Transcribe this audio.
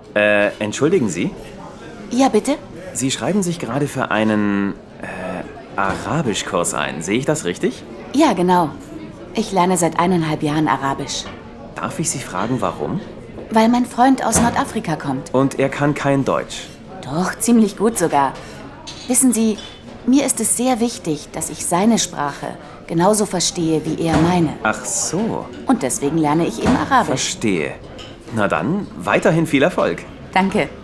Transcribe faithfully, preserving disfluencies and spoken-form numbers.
Äh, entschuldigen Sie? Ja, bitte? Sie schreiben sich gerade für einen, äh, Arabischkurs ein. Sehe ich das richtig? Ja, genau. Ich lerne seit eineinhalb Jahren Arabisch. Darf ich Sie fragen, warum? Weil mein Freund aus Nordafrika kommt. Und er kann kein Deutsch. Doch, ziemlich gut sogar. Wissen Sie, mir ist es sehr wichtig, dass ich seine Sprache genauso verstehe wie er meine. Ach so. Und deswegen lerne ich eben Arabisch. Verstehe. Na dann, weiterhin viel Erfolg. Danke.